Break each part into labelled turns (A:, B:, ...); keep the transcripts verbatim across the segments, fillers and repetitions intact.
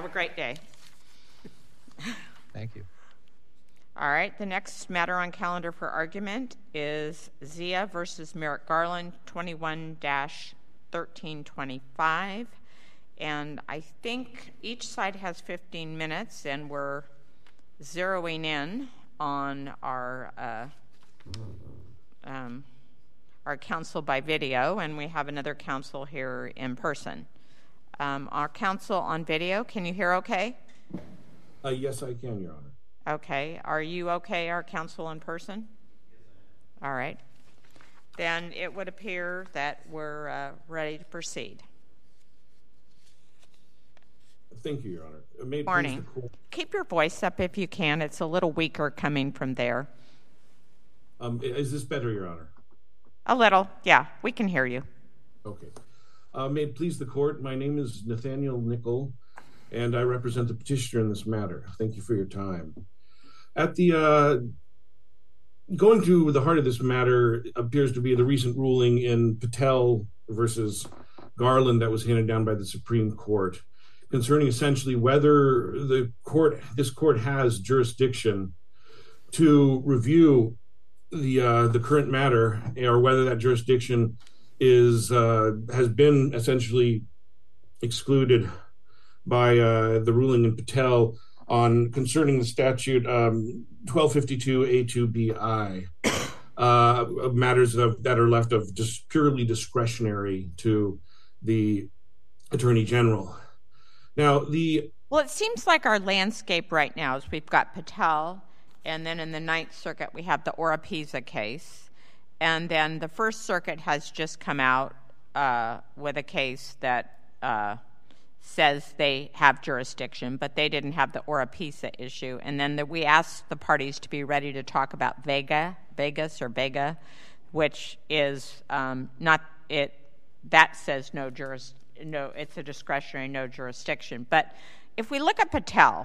A: Have a great day.
B: Thank you.
A: All right, the next matter on calendar for argument is Zia versus Merrick Garland, twenty-one dash thirteen twenty-five. And I think each side has fifteen minutes, and we're zeroing in on our uh, um, our counsel by video, and we have another counsel here in person. Um, our counsel on video, can you hear okay?
C: Uh, yes, I can, Your Honor.
A: Okay. Are you okay, our counsel in person? All right. Then it would appear that we're uh, ready to proceed.
C: Thank you, Your Honor. Uh, may it please
A: Morning.
C: the court-
A: Keep your voice up if you can. It's a little weaker coming from there.
C: Um, i- is this better, Your Honor?
A: A little. Yeah, we can hear you.
C: Okay. Uh, may it please the court, my name is Nathaniel Nickel, and I represent the petitioner in this matter. Thank you for your time. At the uh, going to the heart of this matter appears to be the recent ruling in Patel versus Garland that was handed down by the Supreme Court concerning essentially whether the court, this court has jurisdiction to review the uh, the current matter, or whether that jurisdiction is uh, has been essentially excluded by uh, the ruling in Patel on concerning the statute um, twelve fifty-two A two B I, uh, matters of, that are left of just purely discretionary to the Attorney General. Now, the
A: Well, it seems like our landscape right now is we've got Patel, and then in the Ninth Circuit we have the Oropesa case, and then the First Circuit has just come out uh, with a case that uh, says they have jurisdiction, but they didn't have the Oropesa issue. And then the, we asked the parties to be ready to talk about Vega, Vegas or Vega, which is um, not it. That says no juris, no. It's a discretionary, no jurisdiction. But if we look at Patel,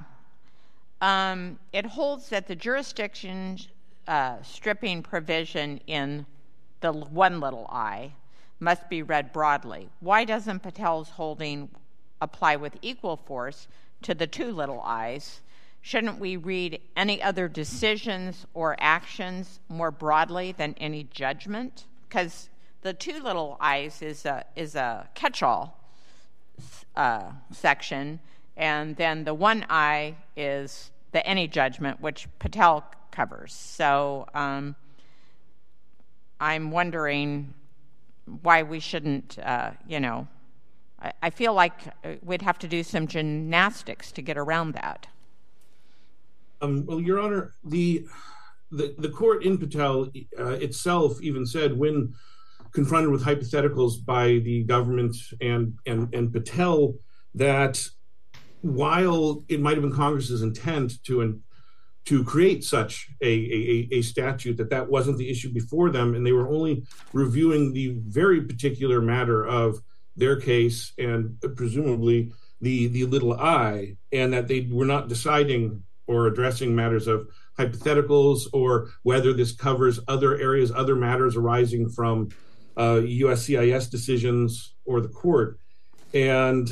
A: um, it holds that the jurisdiction uh, stripping provision in the one little I must be read broadly. Why doesn't Patel's holding apply with equal force to the two little i's? Shouldn't we read any other decisions or actions more broadly than any judgment? Because the two little i's is a is a catch-all uh, section, and then the one I is the any judgment, which Patel covers. So um, I'm wondering why we shouldn't, uh, you know, I feel like we'd have to do some gymnastics to get around that.
C: Um, well, Your Honor, the the, the court in Patel uh, itself even said, when confronted with hypotheticals by the government and and and Patel, that while it might have been Congress's intent to to create such a, a, a statute, that that wasn't the issue before them, and they were only reviewing the very particular matter of their case and presumably the the little I, and that they were not deciding or addressing matters of hypotheticals or whether this covers other areas, other matters arising from uh, U S C I S decisions or the court. And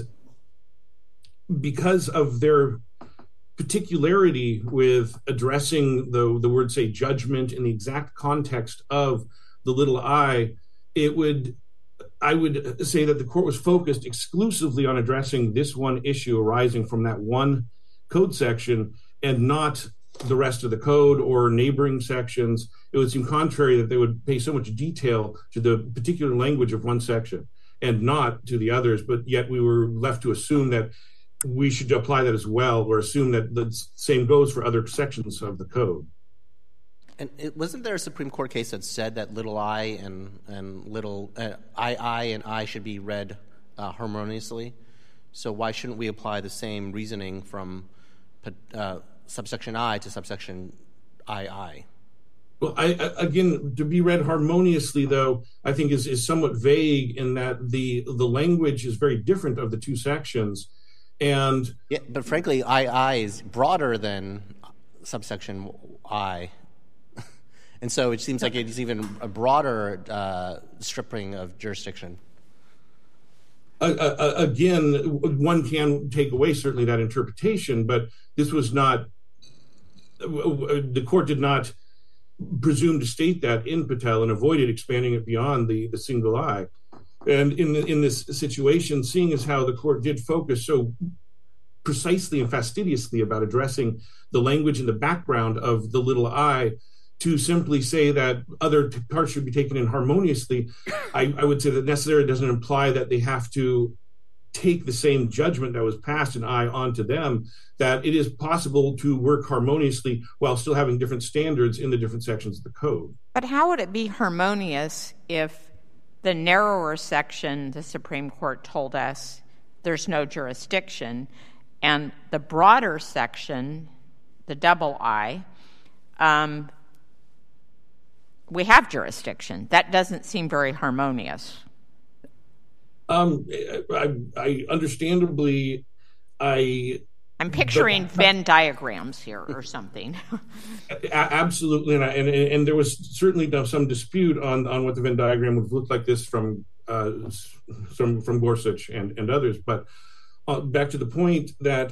C: because of their particularity with addressing the, the word, say, judgment in the exact context of the little I, it would I would say that the court was focused exclusively on addressing this one issue arising from that one code section and not the rest of the code or neighboring sections. It would seem contrary that they would pay so much detail to the particular language of one section and not to the others, but yet we were left to assume that we should apply that as well, or assume that the same goes for other sections of the code.
D: And it, wasn't there a Supreme Court case that said that little I and and little uh, I I and I should be read uh, harmoniously? So why shouldn't we apply the same reasoning from uh, subsection I to subsection I I?
C: Well, I, I, again, to be read harmoniously, though, I think is is somewhat vague in that the the language is very different of the two sections, and
D: yeah, but frankly, I I is broader than subsection I. And so it seems like it's even a broader uh, stripping of jurisdiction.
C: uh, uh, again, one can take away certainly that interpretation, but this was not, the court did not presume to state that in Patel and avoided expanding it beyond the, the single I. And in the, in this situation, seeing as how the court did focus so precisely and fastidiously about addressing the language and the background of the little I, to simply say that other parts should be taken in harmoniously, I, I would say that necessarily doesn't imply that they have to take the same judgment that was passed in I onto them, that it is possible to work harmoniously while still having different standards in the different sections of the code.
A: But how would it be harmonious if the narrower section, the Supreme Court told us there's no jurisdiction, and the broader section, the double I, um, we have jurisdiction? That doesn't seem very harmonious.
C: Um, I, I understandably, I...
A: I'm picturing but, Venn diagrams here or something.
C: Absolutely, and, I, and and there was certainly some dispute on, on what the Venn diagram would look like this from uh, from from Gorsuch and, and others. But uh, back to the point that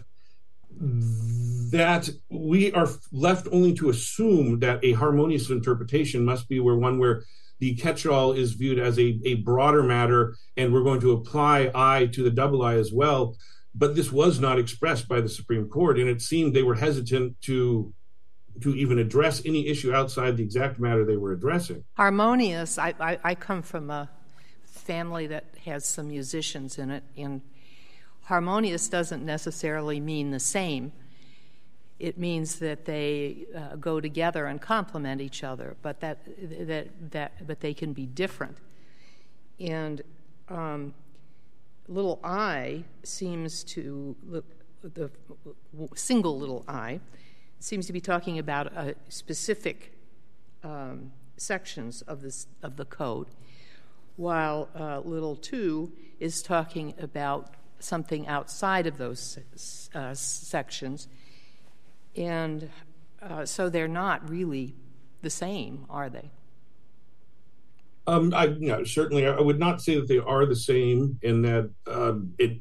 C: that we are left only to assume that a harmonious interpretation must be where one where the catch-all is viewed as a, a broader matter, and we're going to apply I to the double I as well. But this was not expressed by the Supreme Court, and it seemed they were hesitant to to even address any issue outside the exact matter they were addressing.
B: Harmonious, I, I, I come from a family that has some musicians in it, and harmonious doesn't necessarily mean the same. It means that they uh, go together and complement each other, but that that that but they can be different. And um, little I seems to the single little I seems to be talking about a specific um, sections of this of the code, while uh, little two is talking about something outside of those uh, sections. And uh, so they're not really the same, are they?
C: Um, I, you know, certainly, I would not say that they are the same. In that, uh, it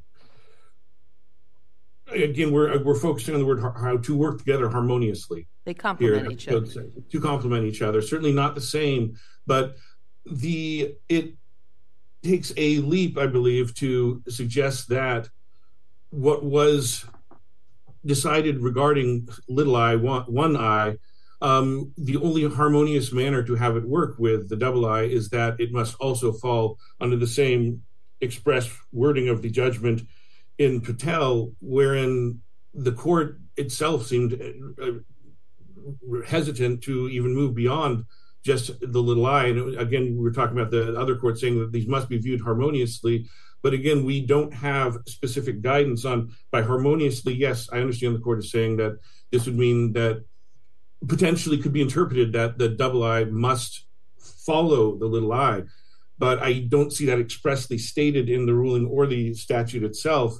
C: again, we're we're focusing on the word how to work together harmoniously.
B: They complement
C: here,
B: each other.
C: To complement each other, certainly not the same, but the it takes a leap, I believe, to suggest that what was decided regarding little I, one, one I, um, the only harmonious manner to have it work with the double I is that it must also fall under the same express wording of the judgment in Patel, wherein the court itself seemed uh, hesitant to even move beyond just the little I. And again, we were talking about the other court saying that these must be viewed harmoniously. But again, we don't have specific guidance on by harmoniously. Yes, I understand the court is saying that this would mean that potentially could be interpreted that the double I must follow the little I. But I don't see that expressly stated in the ruling or the statute itself.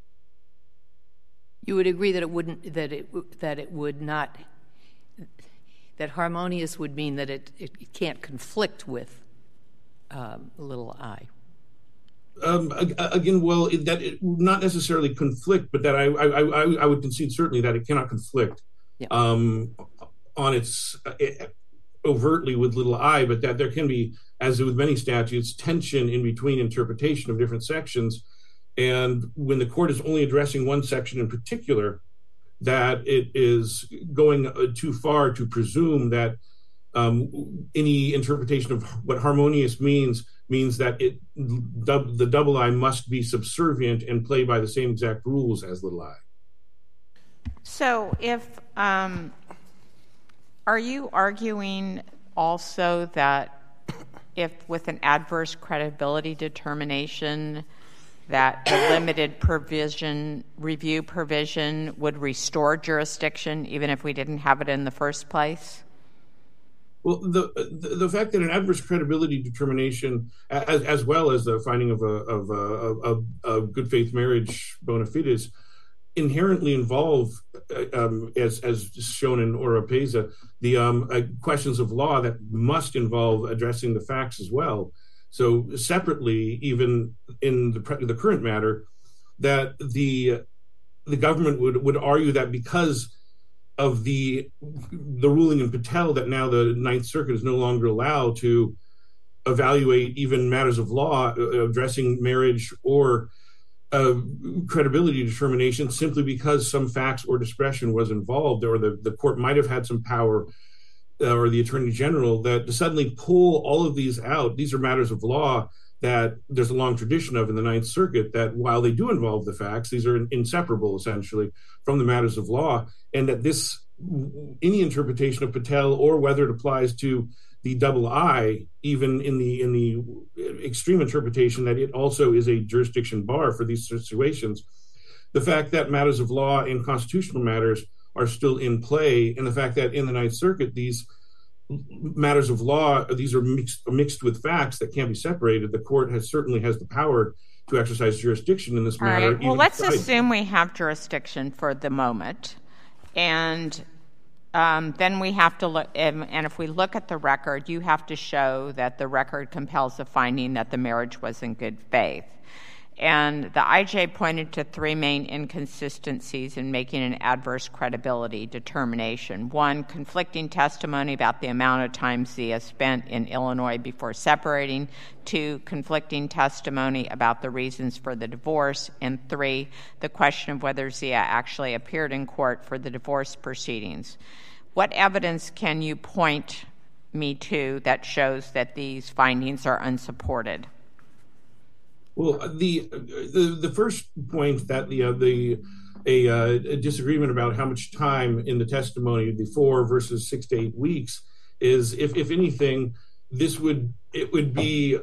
B: You would agree that it wouldn't, that it that it would not, that harmonious would mean that it, it can't conflict with um, little I.
C: Um, again, well, it, that it not necessarily conflict, but that I, I, I, I would concede certainly that it cannot conflict
B: yeah.
C: um, on its uh, overtly with little I, but that there can be, as with many statutes, tension in between interpretation of different sections. And when the court is only addressing one section in particular, that it is going too far to presume that um, any interpretation of what harmonious means means that it dub, the double I must be subservient and play by the same exact rules as little I.
A: So if, um, are you arguing also that if with an adverse credibility determination that the limited provision, review provision would restore jurisdiction even if we didn't have it in the first place?
C: Well, the, the the fact that an adverse credibility determination, as as well as the finding of a of a, a, a good faith marriage bona fides, inherently involve, um, as as shown in Oropesa, the um, uh, questions of law that must involve addressing the facts as well. So separately, even in the, the current matter, that the the government would, would argue that because of the the ruling in Patel that now the Ninth Circuit is no longer allowed to evaluate even matters of law addressing marriage or uh, credibility determination simply because some facts or discretion was involved, or the, the court might have had some power, uh, or the Attorney General, that to suddenly pull all of these out. These are matters of law that there's a long tradition of in the Ninth Circuit, that while they do involve the facts, these are inseparable essentially from the matters of law, and that this, any interpretation of Patel or whether it applies to the double I, even in the in the extreme interpretation that it also is a jurisdiction bar for these situations, the fact that matters of law and constitutional matters are still in play, and the fact that in the Ninth Circuit these matters of law, these are mixed, mixed with facts that can't be separated. The court has certainly has the power to exercise jurisdiction in this
A: All
C: matter.
A: right. Well, let's assume we have jurisdiction for the moment, and um, then we have to look. And, and if we look at the record, you have to show that the record compels the finding that the marriage was in good faith. And the I J pointed to three main inconsistencies in making an adverse credibility determination. One, conflicting testimony about the amount of time Zia spent in Illinois before separating. Two, conflicting testimony about the reasons for the divorce. And three, the question of whether Zia actually appeared in court for the divorce proceedings. What evidence can you point me to that shows that these findings are unsupported?
C: Well, the the the first point that the uh, the a, uh, a disagreement about how much time in the testimony, the four versus six to eight weeks, is if if anything, this would it would be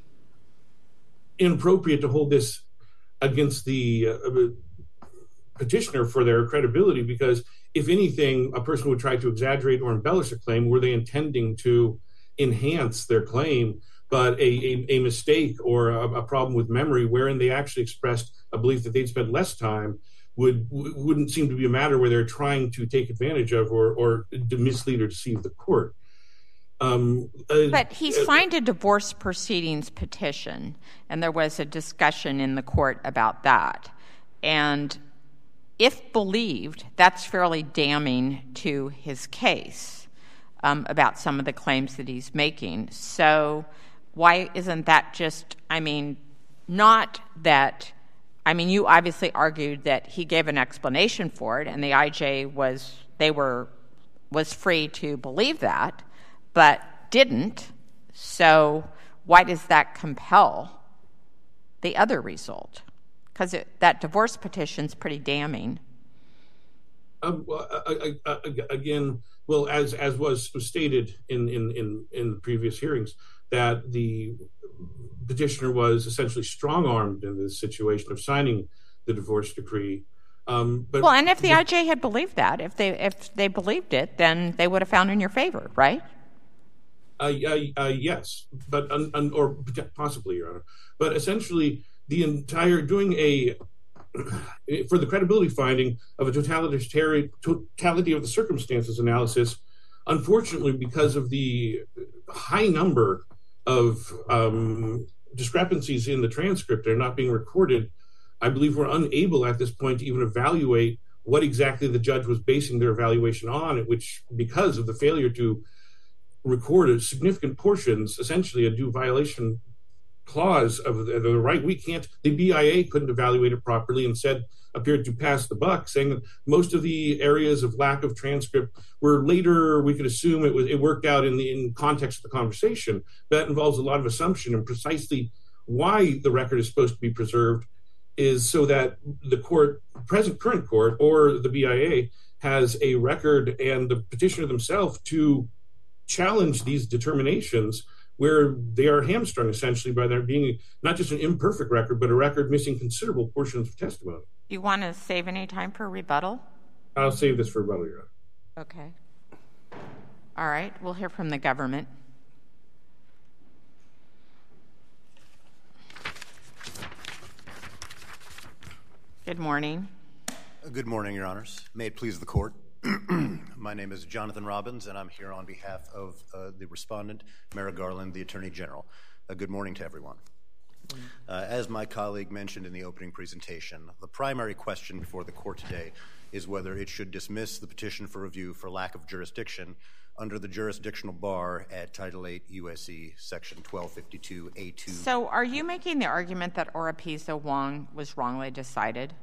C: inappropriate to hold this against the uh, petitioner for their credibility, because if anything, a person would try to exaggerate or embellish a claim. Were they intending to enhance their claim? But a, a, a mistake or a, a problem with memory wherein they actually expressed a belief that they'd spent less time would, wouldn't seem to be a matter where they're trying to take advantage of or, or to mislead or deceive the court. Um, uh,
A: but he's uh, signed a divorce proceedings petition, and there was a discussion in the court about that. And if believed, that's fairly damning to his case um, about some of the claims that he's making. So why isn't that just, I mean, not that, I mean, you obviously argued that he gave an explanation for it, and the I J was, they were, was free to believe that, but didn't. So why does that compel the other result? Because that divorce petition's pretty damning.
C: Um, well, I, I, I, again, well, as as was stated in, in, in, in previous hearings, that the petitioner was essentially strong-armed in this situation of signing the divorce decree. Um, but
A: well, and if the I J had believed that, if they if they believed it, then they would have found in your favor, right?
C: Uh, uh, uh, yes, but un, un, or possibly, Your Honor. But essentially, the entire doing a for the credibility finding of a totality totality of the circumstances analysis, unfortunately, because of the high number of um, discrepancies in the transcript that are not being recorded, I believe we're unable at this point to even evaluate what exactly the judge was basing their evaluation on, which, because of the failure to record significant portions, essentially a due violation clause of the, the right, we can't, the B I A couldn't evaluate it properly and said, appeared to pass the buck, saying that most of the areas of lack of transcript were later, we could assume it was, it worked out in the in context of the conversation. That involves a lot of assumption, and precisely why the record is supposed to be preserved is so that the court, present current court, or the B I A has a record and the petitioner themselves to challenge these determinations where they are hamstrung essentially by there being not just an imperfect record, but a record missing considerable portions of testimony.
A: Do you want to save any time for rebuttal?
C: I'll save this for rebuttal, Your Honor.
A: Okay. All right. We'll hear from the government. Good morning.
E: Good morning, Your Honors. May it please the court. My name is Jonathan Robbins, and I'm here on behalf of uh, the respondent, Merrick Garland, the Attorney General. Uh, good morning to everyone. Uh, as my colleague mentioned in the opening presentation, the primary question before the court today is whether it should dismiss the petition for review for lack of jurisdiction under the jurisdictional bar at Title eight U S C Section twelve fifty-two A two.
A: So are you making the argument that Oropesa Wong was wrongly decided?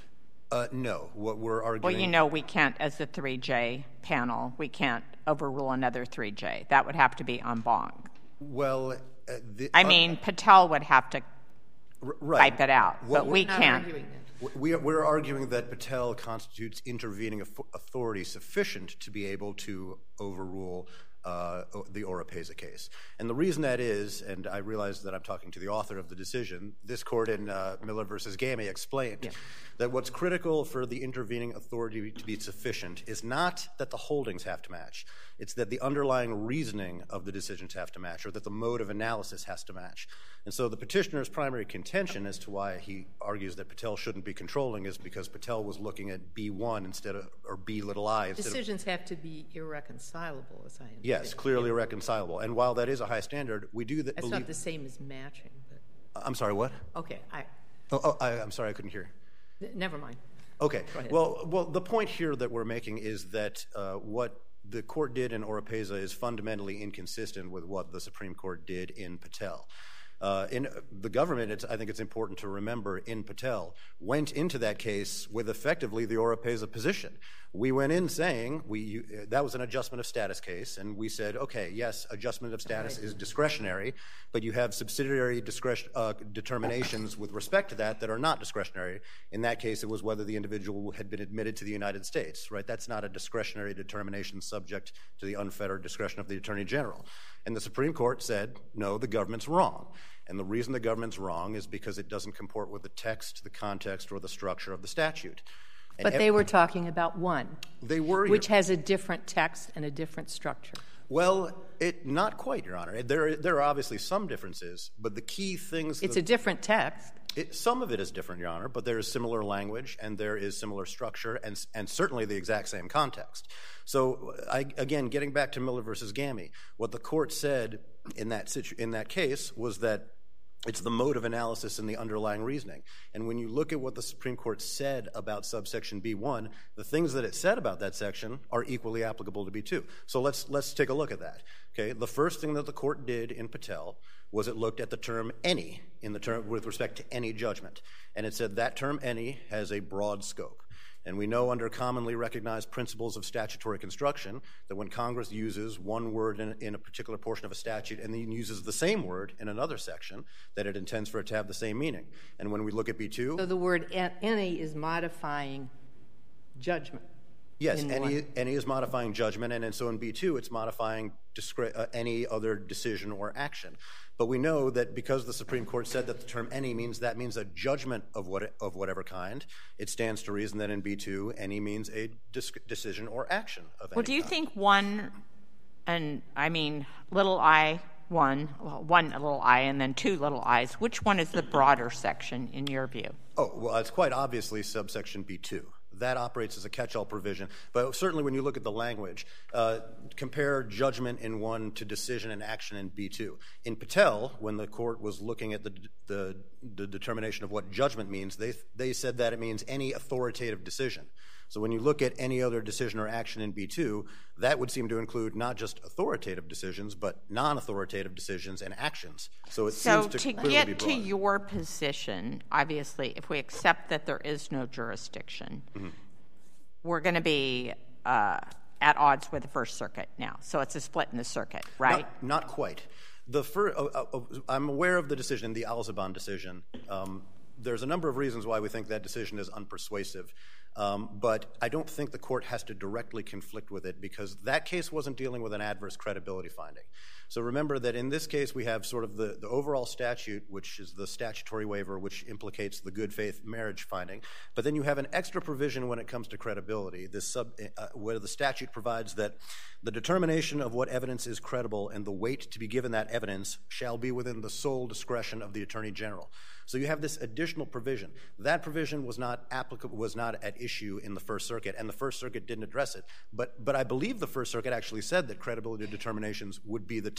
E: Uh, no. What we're arguing...
A: Well, you know we can't, as the three J panel, we can't overrule another three J. That would have to be en banc.
E: Well... Uh, the,
A: I mean, uh, Patel would have to
E: r- right.
A: wipe it out,
E: what
A: but we
B: not
A: can't.
B: arguing that.
E: We are, we're arguing that Patel constitutes intervening authority sufficient to be able to overrule uh, the Oropesa case. And the reason that is, and I realize that I'm talking to the author of the decision, this court in uh, Miller versus Gamey explained yeah. that what's critical for the intervening authority to be sufficient is not that the holdings have to match. It's that the underlying reasoning of the decisions have to match, or that the mode of analysis has to match. And so the petitioner's primary contention as to why he argues that Patel shouldn't be controlling is because Patel was looking at B one instead of, or B little I instead
B: Decisions
E: of...
B: have to be irreconcilable, as I understand.
E: Yes, clearly yeah. irreconcilable. And while that is a high standard, we do that.
B: That's
E: believe...
B: not the same as matching. But...
E: I'm sorry, what?
B: Okay, I...
E: Oh, oh I, I'm sorry, I couldn't hear.
B: N- never mind.
E: Okay. Well, well, the point here that we're making is that uh, what the court did in Oropesa is fundamentally inconsistent with what the Supreme Court did in Patel. Uh, in the government, it's, I think it's important to remember, in Patel, went into that case with effectively the Oropesa position. We went in saying we you, that was an adjustment of status case, and we said, okay, yes, adjustment of status is discretionary, but you have subsidiary discretion, uh, determinations with respect to that that are not discretionary. In that case, it was whether the individual had been admitted to the United States, right? That's not a discretionary determination subject to the unfettered discretion of the Attorney General. And the Supreme Court said, no, the government's wrong. And the reason the government's wrong is because it doesn't comport with the text, the context, or the structure of the statute. And
B: but they were talking about one.
E: They were.
B: Which has a different text and a different structure.
E: Well, it not quite, Your Honor. There, there are obviously some differences, but the key things...
B: It's
E: that,
B: a different text.
E: It, some of it is different, Your Honor, but there is similar language, and there is similar structure, and, and certainly the exact same context. So, I, again, getting back to Miller versus Gamey, what the court said in that situ- in that case was that it's the mode of analysis and the underlying reasoning. And when you look at what the Supreme Court said about subsection B one, the things that it said about that section are equally applicable to B two. So let's let's take a look at that. Okay, the first thing that the court did in Patel was it looked at the term any in the term with respect to any judgment, and it said that term any has a broad scope. And we know under commonly recognized principles of statutory construction that when Congress uses one word in, in a particular portion of a statute and then uses the same word in another section, that it intends for it to have the same meaning. And when we look at B two...
B: So the word any is modifying judgment.
E: Yes, any, any is modifying judgment, and, and so in B two it's modifying discre- uh, any other decision or action. But we know that because the Supreme Court said that the term any means that means a judgment of what of whatever kind, it stands to reason that in B two, any means a dis- decision or action of any
A: Well, do you
E: kind.
A: think one, and I mean little I, one, well, one little I and then two little i's, which one is the broader section in your view?
E: Oh, well, it's quite obviously subsection B two. That operates as a catch-all provision. But certainly when you look at the language, uh, compare judgment in one to decision and action in B two. In Patel, when the court was looking at the, the, the determination of what judgment means, they, they said that it means any authoritative decision. So when you look at any other decision or action in B two, that would seem to include not just authoritative decisions, but non-authoritative decisions and actions. So it
A: so
E: seems to,
A: to
E: clearly
A: get
E: be broad.
A: to your position, obviously, if we accept that there is no jurisdiction, mm-hmm. we're going to be uh, at odds with the First Circuit now. So it's a split in the circuit, right?
E: Not, not quite. The fir- uh, uh, I'm aware of the decision, the Alzaban decision. Um, there's a number of reasons why we think that decision is unpersuasive. Um, but I don't think the court has to directly conflict with it because that case wasn't dealing with an adverse credibility finding. So remember that in this case we have sort of the, the overall statute, which is the statutory waiver, which implicates the good faith marriage finding. But then you have an extra provision when it comes to credibility, this sub, uh, where the statute provides that the determination of what evidence is credible and the weight to be given that evidence shall be within the sole discretion of the Attorney General. So you have this additional provision. That provision was not applicable, was not at issue in the First Circuit, and the First Circuit didn't address it. But but I believe the First Circuit actually said that credibility determinations would be the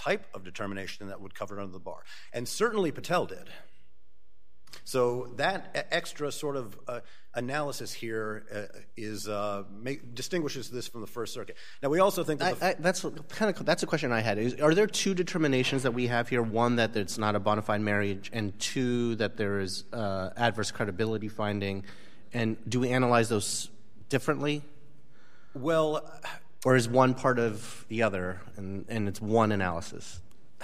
E: type of determination that would cover it under the bar. And certainly Patel did. So that extra sort of uh, analysis here uh, is uh, make, distinguishes this from the First Circuit. Now, we also think that
D: I, I, that's kind of that's a question I had. Is, are there two determinations that we have here? One, that it's not a bona fide marriage, and two, that there is uh, adverse credibility finding. And do we analyze those differently?
E: Well,
D: or is one part of the other, and, and it's one analysis?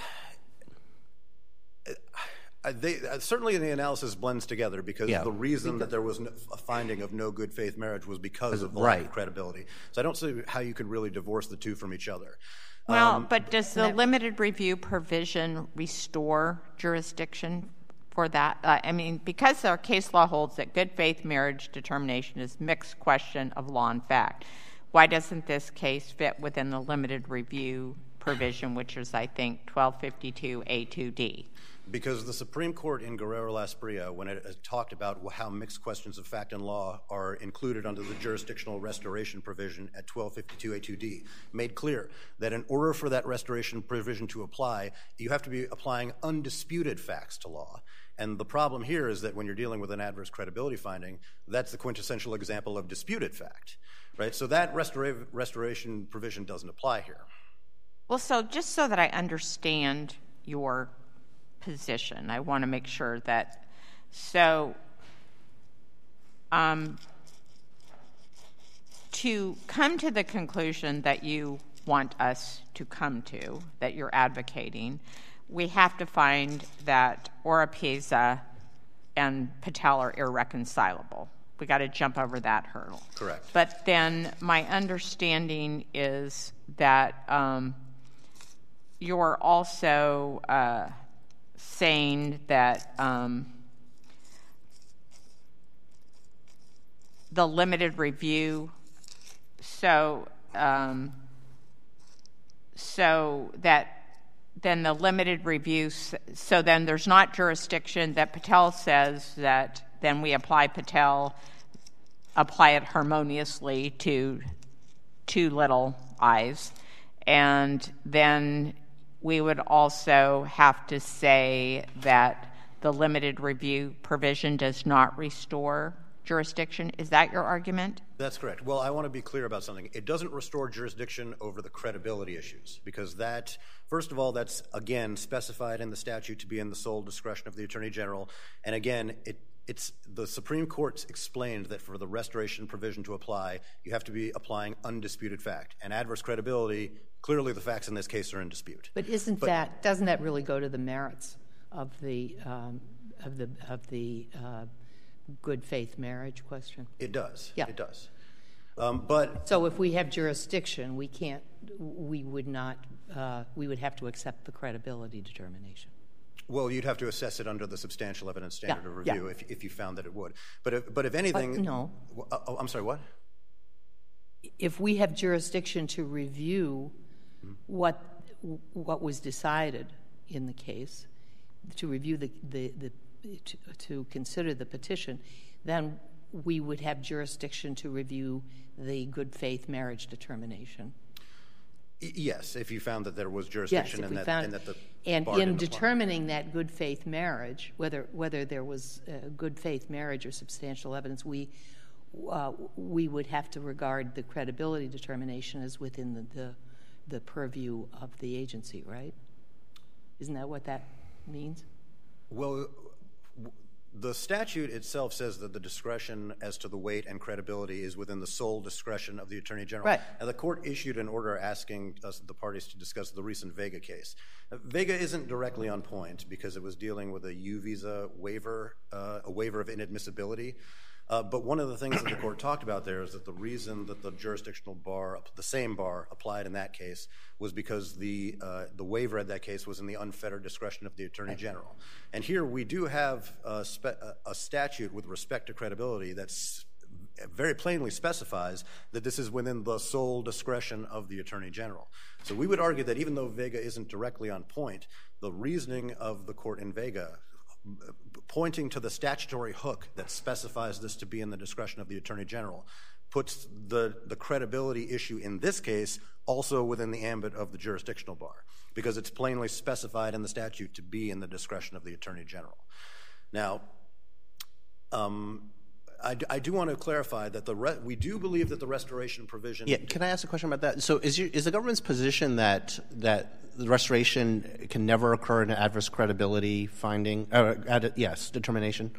E: Uh, they, uh, certainly the analysis blends together because
D: yeah.
E: the reason that there was no, a finding of no good faith marriage was because of the
D: right.
E: lack of credibility. So I don't see how you could really divorce the two from each other.
A: Well,
E: um,
A: but does the limited review provision restore jurisdiction for that? Uh, I mean, because our case law holds that good faith marriage determination is mixed question of law and fact, why doesn't this case fit within the limited review provision, which is, I think, twelve fifty-two A two D?
E: Because the Supreme Court in Guerrero-Las Bria, when it talked about how mixed questions of fact and law are included under the jurisdictional restoration provision at twelve fifty-two A two D, made clear that in order for that restoration provision to apply, you have to be applying undisputed facts to law. And the problem here is that when you're dealing with an adverse credibility finding, that's the quintessential example of disputed fact, right? So that restora- restoration provision doesn't apply here.
A: Well, so just so that I understand your position, I want to make sure that, so um, to come to the conclusion that you want us to come to, that you're advocating, we have to find that Oropeza and Patel are irreconcilable. We got to jump over that hurdle.
E: Correct.
A: But then my understanding is that um, you're also uh, saying that um, the limited review, so um, so that then the limited review, so then there's not jurisdiction, that Patel says that then we apply Patel, apply it harmoniously to two little I's, and then we would also have to say that the limited review provision does not restore jurisdiction. Is that your argument?
E: That's correct. Well, I want to be clear about something. It doesn't restore jurisdiction over the credibility issues because that, first of all, that's, again, specified in the statute to be in the sole discretion of the Attorney General. And again, it, it's the Supreme Court's explained that for the restoration provision to apply, you have to be applying undisputed fact. And adverse credibility, clearly the facts in this case are in dispute.
B: But isn't
E: but,
B: that, doesn't that really go to the merits of the, um, of the, of the uh, good faith marriage question?
E: It does.
B: Yeah.
E: It does. Um, but
B: so if we have jurisdiction, we can't, we would not, uh, we would have to accept the credibility determination.
E: Well, you'd have to assess it under the substantial evidence standard
B: yeah,
E: of review
B: yeah.
E: if, if you found that it would. But if, but if anything...
B: Uh, no.
E: Uh, oh, I'm sorry, what?
B: If we have jurisdiction to review mm-hmm. what what was decided in the case, to review the, the, the to, to consider the petition, then we would have jurisdiction to review the good faith marriage determination.
E: Yes, if you found that there was jurisdiction
B: yes,
E: and, that,
B: found,
E: and that the
B: and
E: bar
B: in
E: didn't
B: determining
E: apply.
B: that good faith marriage, whether whether there was uh, good faith marriage or substantial evidence, we uh, we would have to regard the credibility determination as within the, the the purview of the agency, right? Isn't that what that means?
E: Well, the statute itself says that the discretion as to the weight and credibility is within the sole discretion of the Attorney General.
B: Right.
E: And the court issued an order asking us, the parties, to discuss the recent Vega case. Now, Vega isn't directly on point because it was dealing with a U visa waiver, uh, a waiver of inadmissibility. Uh, but one of the things that the court talked about there is that the reason that the jurisdictional bar, the same bar, applied in that case was because the uh, the waiver at that case was in the unfettered discretion of the Attorney General. And here we do have a, spe- a statute with respect to credibility that's very plainly specifies that this is within the sole discretion of the Attorney General. So we would argue that even though Vega isn't directly on point, the reasoning of the court in Vega pointing to the statutory hook that specifies this to be in the discretion of the Attorney General puts the, the credibility issue in this case also within the ambit of the jurisdictional bar, because it's plainly specified in the statute to be in the discretion of the Attorney General. Now, um, I, I do want to clarify that the re- we do believe that the restoration provision...
D: Yeah, can I ask a question about that? So is, your, is the government's position that that the restoration can never occur in an adverse credibility finding, uh, ad, yes, determination?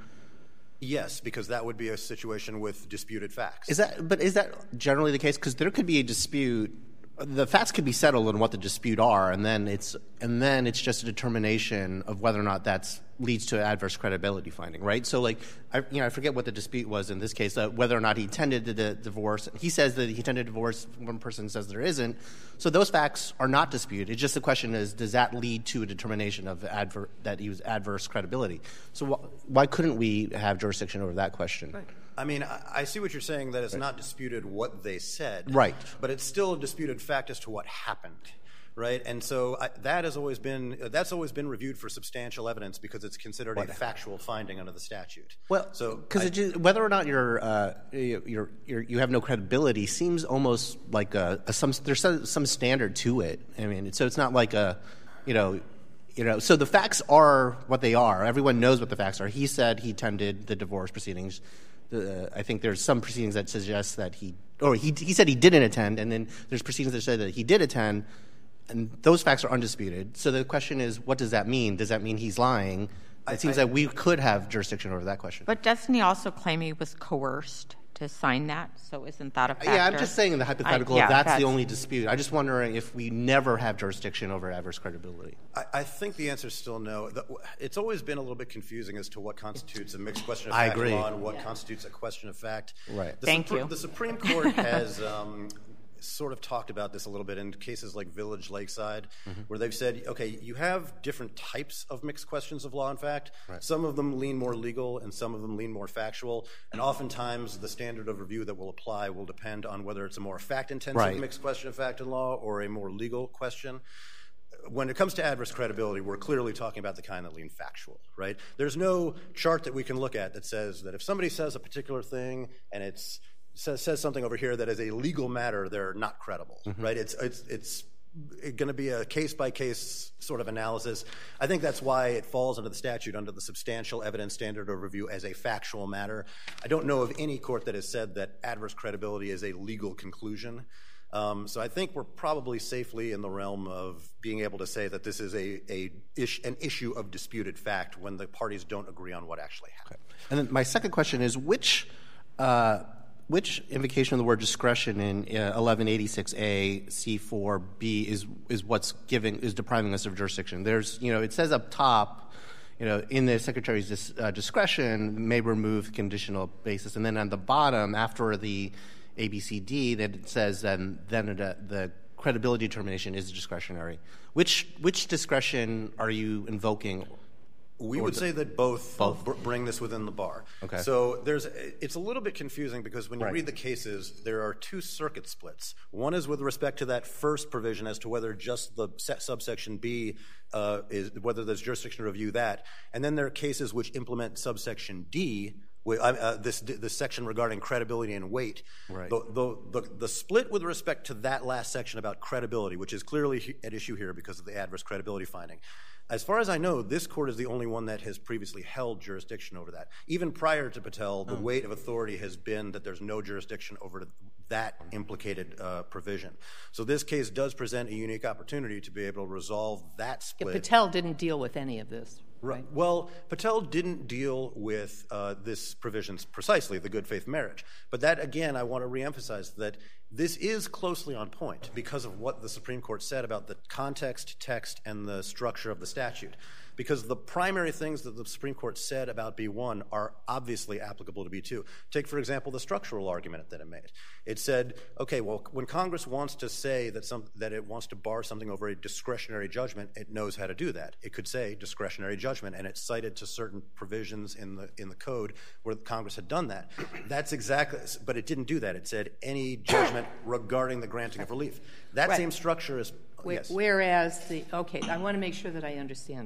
E: Yes, because that would be a situation with disputed facts.
D: Is that? But is that generally the case? Because there could be a dispute. The facts could be settled on what the dispute are, and then it's and then it's just a determination of whether or not that leads to an adverse credibility finding, right? So, like, I, you know, I forget what the dispute was in this case, uh, whether or not he intended the divorce. He says that he intended divorce. One person says there isn't. So those facts are not disputed. It's just the question is, does that lead to a determination of adver- that he was adverse credibility? So wh- why couldn't we have jurisdiction over that question?
E: Right. I mean, I, I see what you're saying, that it's right. not disputed what they said.
D: Right.
E: But it's still a disputed fact as to what happened. Right, and so I, that has always been that's always been reviewed for substantial evidence because it's considered what? a factual finding under the statute.
D: Well,
E: so
D: because whether or not you're, uh, you're, you're you have no credibility seems almost like a, a some there's some, some standard to it. I mean, so it's not like a, you know, you know. So the facts are what they are. Everyone knows what the facts are. He said he attended the divorce proceedings. Uh, I think there's some proceedings that suggest that he, or he he said he didn't attend, and then there's proceedings that say that he did attend. And those facts are undisputed. So the question is, what does that mean? Does that mean he's lying? It I, seems I, that we could have jurisdiction over that question.
A: But doesn't he also claim he was coerced to sign that? So isn't that a factor?
D: Yeah, I'm just saying in the hypothetical,
A: I, yeah,
D: that's,
A: that's
D: the only dispute. I'm just wondering if we never have jurisdiction over adverse credibility.
E: I, I think the answer is still no. The, it's always been a little bit confusing as to what constitutes a mixed question of
D: I
E: fact
D: agree.
E: law and what
A: yeah.
E: constitutes a question of fact.
D: Right.
E: The
A: Thank
E: Supre-
A: you.
E: The Supreme Court has... Um, sort of talked about this a little bit in cases like Village Lakeside, mm-hmm. where they've said, okay, you have different types of mixed questions of law and fact. Right. Some of them lean more legal and some of them lean more factual. And oftentimes the standard of review that will apply will depend on whether it's a more fact-intensive
D: right.
E: mixed question of fact and law or a more legal question. When it comes to adverse credibility, we're clearly talking about the kind that lean factual, right? There's no chart that we can look at that says that if somebody says a particular thing and it's Says, says something over here that is a legal matter, they're not credible, mm-hmm. right? It's it's it's going to be a case-by-case sort of analysis. I think that's why it falls under the statute, under the substantial evidence standard of review as a factual matter. I don't know of any court that has said that adverse credibility is a legal conclusion. Um, so I think we're probably safely in the realm of being able to say that this is a, a ish, an issue of disputed fact when the parties don't agree on what actually happened.
D: Okay. And then my second question is, which... Uh, Which invocation of the word discretion in uh, eleven eighty-six A C four B is is what's giving is depriving us of jurisdiction? There's you know it says up top, you know, in the Secretary's dis, uh, discretion may remove conditional basis, and then on the bottom after the A B C D that it says then then it, uh, the credibility determination is discretionary. Which which discretion are you invoking?
E: We would say that both, both bring this within the bar.
D: Okay.
E: So there's, it's a little bit confusing because when you right. read the cases, there are two circuit splits. One is with respect to that first provision as to whether just the subsection B uh, is whether there's jurisdiction to review that, and then there are cases which implement subsection D. Uh, this this section regarding credibility and weight.
D: Right.
E: The, the, the, the split with respect to that last section about credibility, which is clearly at issue here because of the adverse credibility finding. As far as I know, this court is the only one that has previously held jurisdiction over that. Even prior to Patel, the oh. weight of authority has been that there's no jurisdiction over that implicated uh, provision. So this case does present a unique opportunity to be able to resolve that split.
B: Yeah, Patel didn't deal with any of this. Right.
E: Well, Patel didn't deal with uh, this provision precisely, the good faith marriage. But that, again, I want to reemphasize that this is closely on point because of what the Supreme Court said about the context, text, and the structure of the statute. Because the primary things that the Supreme Court said about B one are obviously applicable to B two. Take, for example, the structural argument that it made. It said, okay, well, when Congress wants to say that some that it wants to bar something over a discretionary judgment, it knows how to do that. It could say discretionary judgment, and it cited to certain provisions in the in the code where Congress had done that. That's exactly, but it didn't do that. It said any judgment regarding the granting of relief. That
B: right.
E: same structure is,
B: Where,
E: yes.
B: Whereas the, okay, I want to make sure that I understand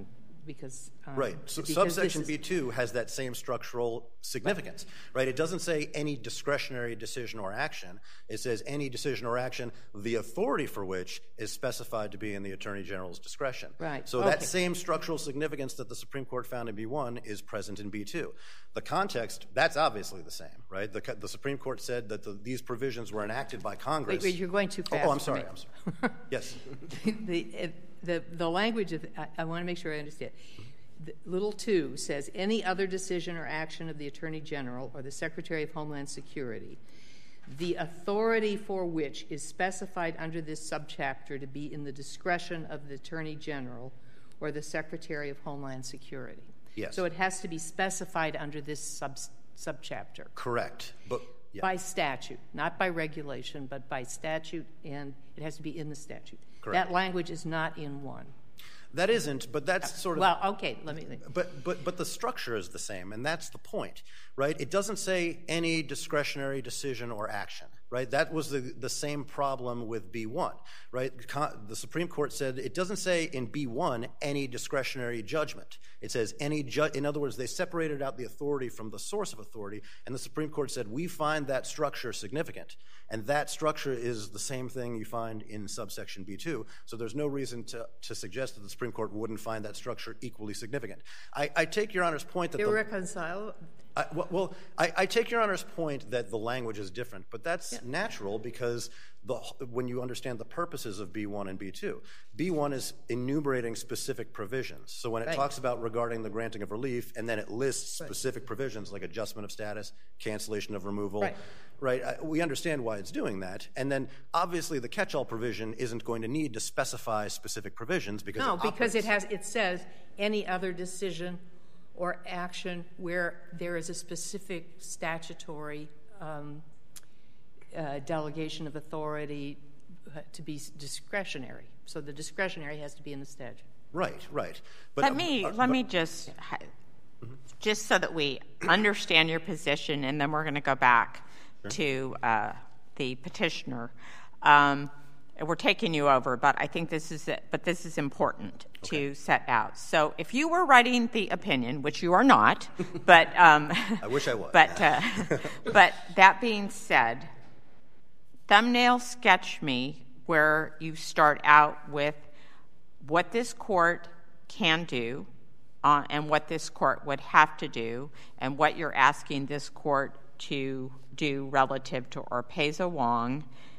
B: because um,
E: right. So
B: because
E: subsection
B: is,
E: B two has that same structural significance, right? It doesn't say any discretionary decision or action. It says any decision or action, the authority for which is specified to be in the Attorney General's discretion.
B: Right.
E: So
B: okay.
E: that same structural significance that the Supreme Court found in B one is present in B two. The context, that's obviously the same, right? The, the Supreme Court said that the, these provisions were enacted by Congress.
B: Wait, wait, you're going too fast.
E: Oh, oh I'm sorry. I'm sorry. Yes.
B: the, the, the language of, I, I want to make sure I understand. The, little two says, any other decision or action of the Attorney General or the Secretary of Homeland Security, the authority for which is specified under this subchapter to be in the discretion of the Attorney General or the Secretary of Homeland Security.
E: Yes.
B: So it has to be specified under this sub, subchapter.
E: Correct. But yeah.
B: By statute, not by regulation, but by statute, and it has to be in the statute.
E: Correct.
B: That language is not in one.
E: That isn't, but that's sort of...
B: Well, okay, let me...
E: But, but, but the structure is the same, and that's the point, right? It doesn't say any discretionary decision or action, right? That was the, the same problem with B one, right? The Supreme Court said it doesn't say in B one any discretionary judgment. It says any ju- in other words, they separated out the authority from the source of authority, and the Supreme Court said we find that structure significant, and that structure is the same thing you find in subsection B two, so there's no reason to, to suggest that the Supreme Court wouldn't find that structure equally significant. I, I take Your Honor's point that...
B: Irreconcilable?
E: I, well, well I, I take Your Honor's point that the language is different, but that's yeah. natural because the, when you understand the purposes of B one and B two, B one is enumerating specific provisions. So when it
B: right.
E: talks about regarding the granting of relief, and then it lists
B: right.
E: specific provisions like adjustment of status, cancellation of removal,
B: right,
E: right I, we understand why it's doing that. And then obviously the catch-all provision isn't going to need to specify specific provisions because
B: no,
E: it
B: because
E: operates.
B: it has it says any other decision or action where there is a specific statutory um, uh, delegation of authority uh, to be discretionary. So the discretionary has to be in the statute.
E: Right, right. But,
A: let
E: uh,
A: me
E: uh,
A: let
E: but,
A: me just
E: yeah.
A: just so that we understand your position, and then we're going to go back sure. to uh, the petitioner. Um, We're taking you over, but I think this is it. But this is important okay. to set out. So, if you were writing the opinion, which you are not, but um,
E: I wish I was.
A: But uh, but that being said, thumbnail sketch me where you start out with what this court can do, uh, and what this court would have to do, and what you're asking this court to do relative to Oropeza Wong.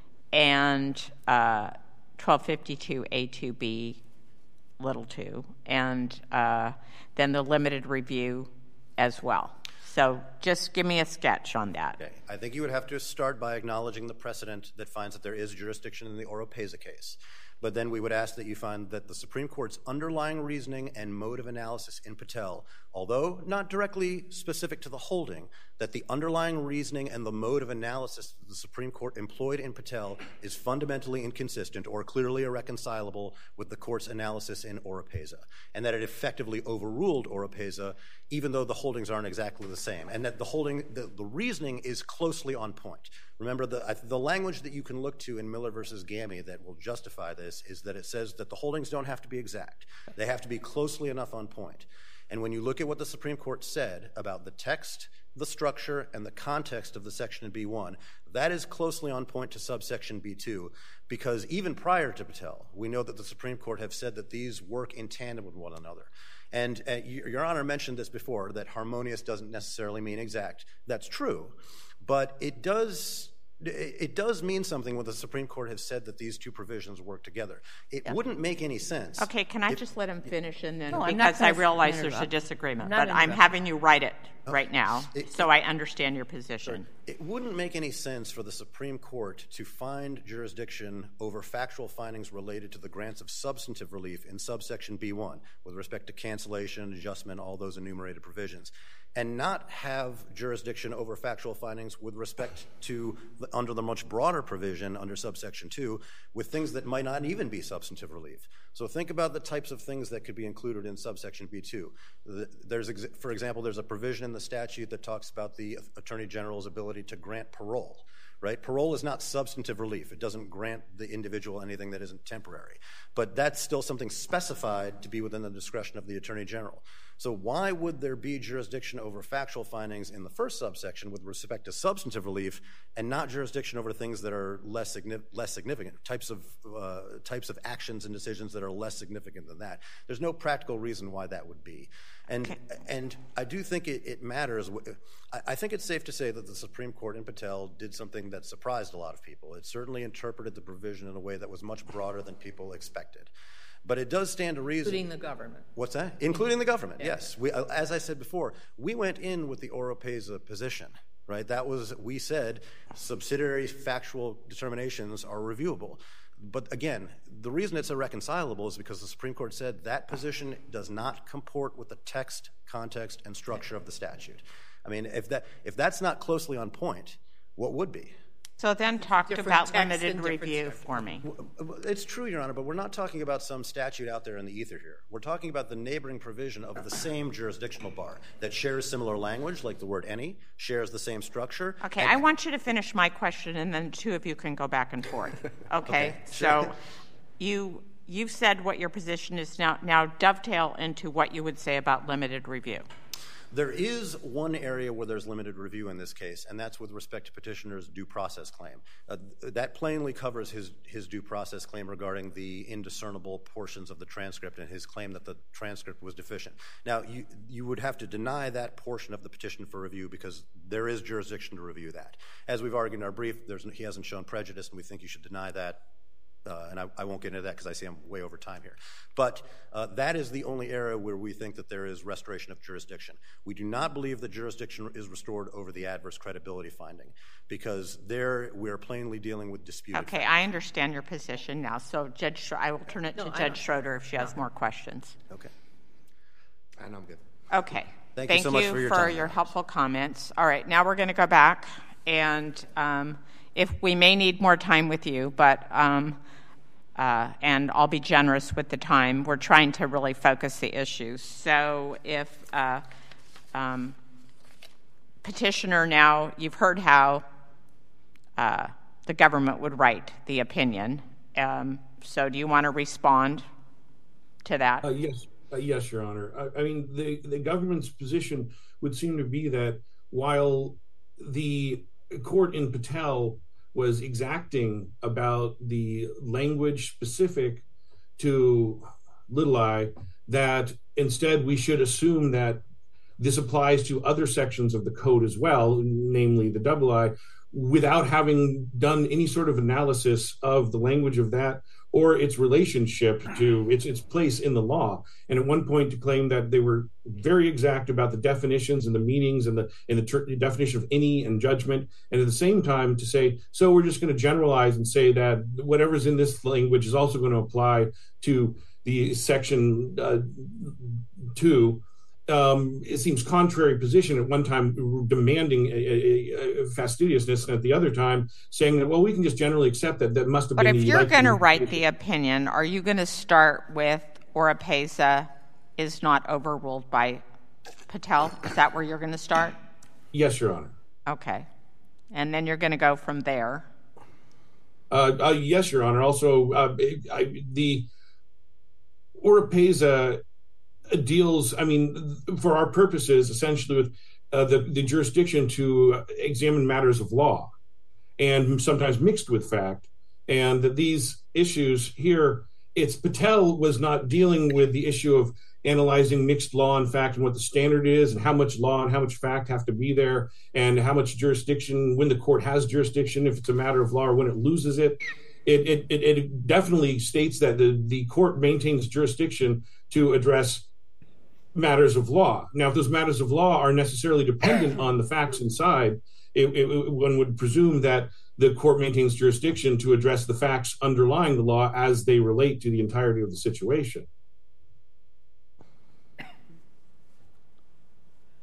A: And uh, twelve fifty-two A two B little two, and uh, then the limited review as well. So just give me a sketch on that.
E: Okay. I think you would have to start by acknowledging the precedent that finds that there is jurisdiction in the Oropeza case. But then we would ask that you find that the Supreme Court's underlying reasoning and mode of analysis in Patel, although not directly specific to the holding, that the underlying reasoning and the mode of analysis that the Supreme Court employed in Patel is fundamentally inconsistent or clearly irreconcilable with the court's analysis in Oropeza, and that it effectively overruled Oropeza, even though the holdings aren't exactly the same, and that the holding, the, the reasoning is closely on point. Remember, the, the language that you can look to in Miller versus Gammy that will justify this is that it says that the holdings don't have to be exact. They have to be closely enough on point. And when you look at what the Supreme Court said about the text, the structure, and the context of the section in B one, that is closely on point to subsection B two, because even prior to Patel, we know that the Supreme Court have said that these work in tandem with one another. And uh, Your Honor mentioned this before, that harmonious doesn't necessarily mean exact. That's true, but it does... It does mean something when the Supreme Court has said that these two provisions work together. It yeah. wouldn't make any sense.
A: Okay, can I
E: if,
A: just let him finish and then,
B: no,
A: because I realize there's a disagreement, I'm but I'm having you write it okay. right now it, so I understand your position.
E: It wouldn't make any sense for the Supreme Court to find jurisdiction over factual findings related to the grants of substantive relief in subsection B one with respect to cancellation, adjustment, all those enumerated provisions, and not have jurisdiction over factual findings with respect to, the, under the much broader provision under subsection two, with things that might not even be substantive relief. So think about the types of things that could be included in subsection B two. There's, for example, there's a provision in the statute that talks about the Attorney General's ability to grant parole. Right? Parole is not substantive relief. It doesn't grant the individual anything that isn't temporary. But that's still something specified to be within the discretion of the Attorney General. So why would there be jurisdiction over factual findings in the first subsection with respect to substantive relief and not jurisdiction over things that are less, signi- less significant, types of, uh, types of actions and decisions that are less significant than that? There's no practical reason why that would be. And, okay. and I do think it, it matters. I, I think it's safe to say that the Supreme Court in Patel did something that surprised a lot of people. It certainly interpreted the provision in a way that was much broader than people expected. But it does stand to reason.
B: Including the government.
E: What's that? Including the government, yeah. Yes. We, as I said before, we went in with the Oropesa position, right? That was, we said, subsidiary factual determinations are reviewable. But again, the reason it's irreconcilable is because the Supreme Court said that position does not comport with the text, context, and structure of the statute. I mean, if that if that's not closely on point, what would be?
A: So then talk about limited review for me.
E: It's true, Your Honor, but we're not talking about some statute out there in the ether here. We're talking about the neighboring provision of the same jurisdictional bar that shares similar language, like the word any, shares the same structure.
A: Okay, I want you to finish my question, and then two of you can go back and forth. Okay,
E: okay
A: so
E: sure.
A: you, you've said what your position is now. Now dovetail into what you would say about limited review.
E: There is one area where there's limited review in this case, and that's with respect to petitioner's due process claim. Uh, that plainly covers his, his due process claim regarding the indiscernible portions of the transcript and his claim that the transcript was deficient. Now, you, you would have to deny that portion of the petition for review because there is jurisdiction to review that. As we've argued in our brief, there's, he hasn't shown prejudice, and we think you should deny that. Uh, and I, I won't get into that because I see I'm way over time here. But uh, that is the only area where we think that there is restoration of jurisdiction. We do not believe that jurisdiction is restored over the adverse credibility finding because there we're plainly dealing with disputed
A: Okay,
E: facts.
A: I understand your position now. So Judge, Sch- I will turn it
B: no,
A: to
B: I
A: Judge
B: don't.
A: Schroeder if she has more questions.
E: Okay.
D: And I'm good.
A: Okay.
E: Thank,
A: Thank
E: you so much
A: you
E: for your
A: for
E: time.
A: your helpful comments. All right, now we're going to go back, and um, if we may need more time with you, but um, uh, and I'll be generous with the time. We're trying to really focus the issues. So if uh, um, petitioner now, you've heard how uh, the government would write the opinion. Um, so do you want to respond to that?
C: Uh, yes. Uh, yes, Your Honor. I, I mean, the, the government's position would seem to be that while the court in Patel was exacting about the language specific to little I, that instead we should assume that this applies to other sections of the code as well, namely the double I, without having done any sort of analysis of the language of that or its relationship to its its place in the law. And at one point to claim that they were very exact about the definitions and the meanings and the and the, ter- the definition of any and judgment, and at the same time to say, so we're just going to generalize and say that whatever's in this language is also going to apply to the section uh, two. Um, it seems contrary position at one time demanding a, a, a fastidiousness, and at the other time saying that, well, we can just generally accept that that must have
A: but
C: been.
A: But if you're going to write the opinion, are you going to start with Oropesa is not overruled by Patel? Is that where you're going to start?
C: Yes, Your Honor.
A: Okay. And then you're going to go from there?
C: Uh, uh, yes, Your Honor. Also, uh, I, the Oropesa deals, I mean, for our purposes, essentially with uh, the, the jurisdiction to examine matters of law and sometimes mixed with fact. And that these issues here, it's Patel was not dealing with the issue of analyzing mixed law and fact and what the standard is and how much law and how much fact have to be there and how much jurisdiction, when the court has jurisdiction, if it's a matter of law or when it loses it. It, it, it, it definitely states that the, the court maintains jurisdiction to address matters of law. Now, if those matters of law are necessarily dependent on the facts inside, it, it, one would presume that the court maintains jurisdiction to address the facts underlying the law as they relate to the entirety of the situation.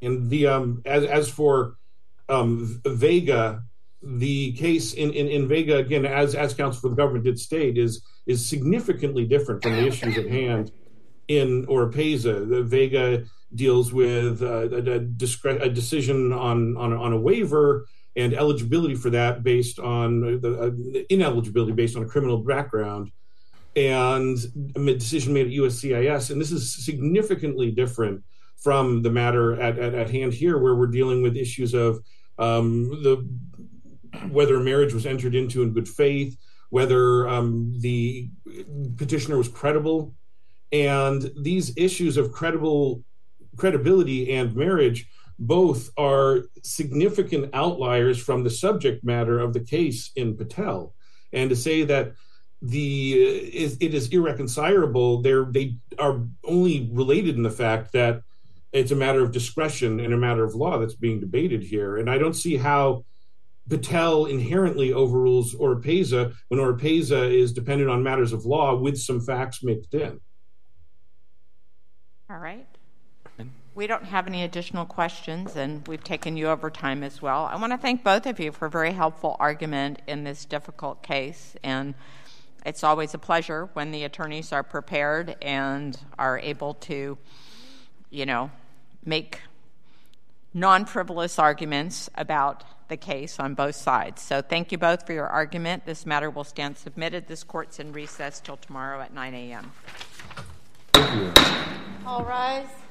C: And the um, as as for um, Vega, the case in, in, in Vega, again, as as counsel for the government did state, is is significantly different from the issues at hand in Oropeza. The Vega deals with uh, a, a, discre- a decision on, on on a waiver and eligibility for that based on the uh, ineligibility based on a criminal background, and a decision made at U S C I S. And this is significantly different from the matter at, at, at hand here, where we're dealing with issues of um, the whether marriage was entered into in good faith, whether um, the petitioner was credible. And these issues of credible credibility and marriage both are significant outliers from the subject matter of the case in Patel. And to say that the is, it is irreconcilable, they're, they are only related in the fact that it's a matter of discretion and a matter of law that's being debated here. And I don't see how Patel inherently overrules Oropeza when Oropeza is dependent on matters of law with some facts mixed in.
A: All right. We don't have any additional questions, and we've taken you over time as well. I want to thank both of you for a very helpful argument in this difficult case, and it's always a pleasure when the attorneys are prepared and are able to, you know, make non-frivolous arguments about the case on both sides. So thank you both for your argument. This matter will stand submitted. This court's in recess till tomorrow at nine a.m.
C: Thank you.
F: All rise.